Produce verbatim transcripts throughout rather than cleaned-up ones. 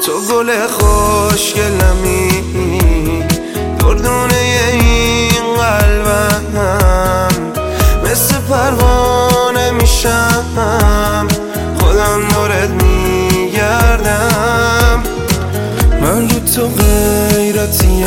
تو گل خوشگلمی دردونه این قلبم، مثل پروانه میشم خودم دورت میگردم. من رو تو غیرتیم،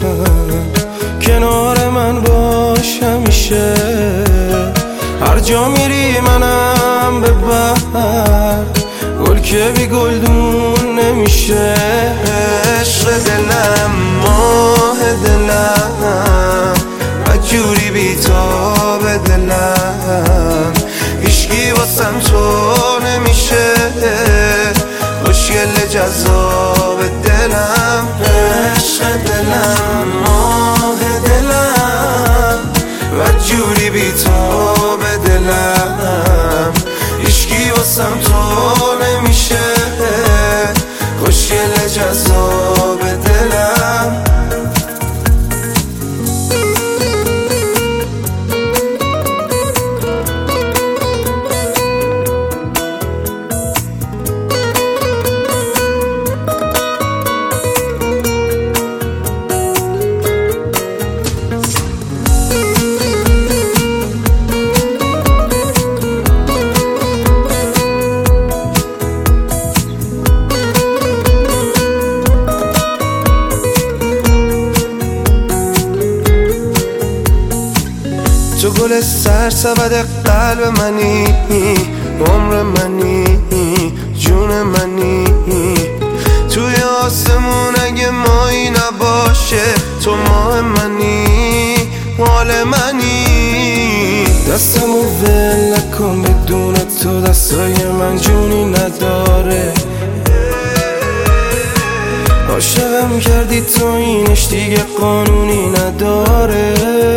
کنار من باش همیشه، هر جا میری منم ببر، گل که بی گلدون نمیشه. عشق دلم، ماه دلم، مجبوری بی تاب دلم، هیچکی واسم تو نمیشه، خوشگل جذاب دلم. عشق دلم، ماه دلم، مجبوری بی تاب دلم، هیچکی واسم تو نمیشه، خوشگل جذاب دلم. تو گل سرسبد قلب منی، عمر منی، جون منی، توی آسمون اگه مایی نباشه تو ماه منی، مال منی. دستمو ول نکن بدون تو، دستای من جونی نداره، عاشقم کردی تو اینش دیگه قانونی نداره.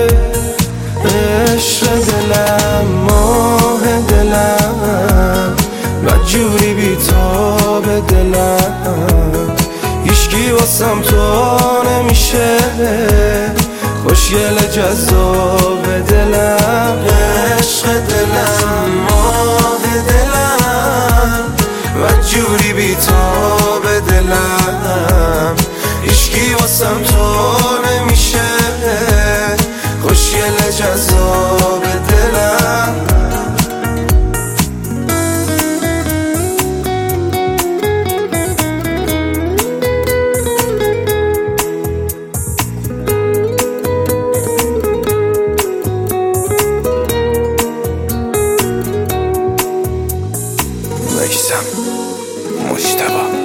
عشق دلم، ماه دلم، مجبوری بی تاب دلم، هیچکی واسم تو نمیشه، خوشگل جذاب دلم. عشق دلم، ماه دلم، مجبوری بی تاب دلم، هیچکی واسم تو نمیشه، خوشگل جذاب دلم. میثم مجتبی